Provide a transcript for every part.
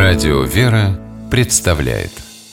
Радио «Вера» представляет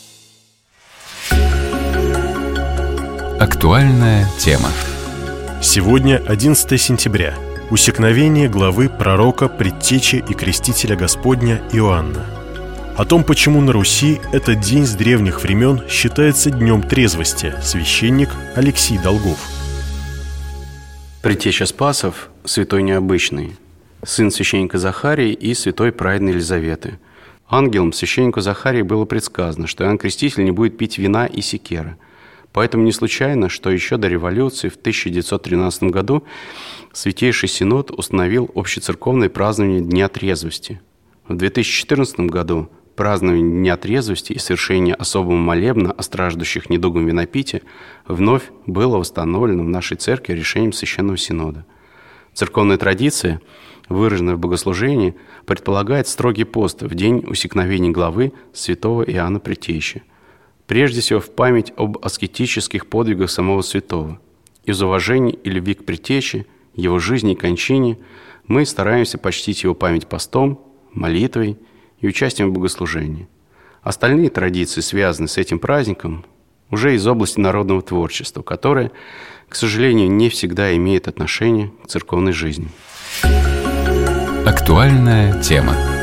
актуальная тема. Сегодня 11 сентября. Усекновение главы пророка, предтечи и крестителя Господня Иоанна. О том, почему на Руси этот день с древних времен считается днем трезвости, священник Алексий Долгов. Предтеча Спасов – святой необычный, сын священника Захарии и святой праведной Елизаветы. Ангелом священнику Захарии было предсказано, что Иоанн Креститель не будет пить вина и секера. Поэтому не случайно, что еще до революции в 1913 году Святейший Синод установил общецерковное празднование Дня трезвости. В 2014 году празднование Дня трезвости и совершение особого молебна о страждущих недугом винопития вновь было восстановлено в нашей церкви решением Священного Синода. Церковная традиция, выраженная в богослужении, предполагает строгий пост в день усекновения главы святого Иоанна Предтечи. Прежде всего, в память об аскетических подвигах самого святого. Из уважения и любви к Предтече, его жизни и кончине мы стараемся почтить его память постом, молитвой и участием в богослужении. Остальные традиции, связанные с этим праздником, уже из области народного творчества, которое, к сожалению, не всегда имеет отношение к церковной жизни. Актуальная тема.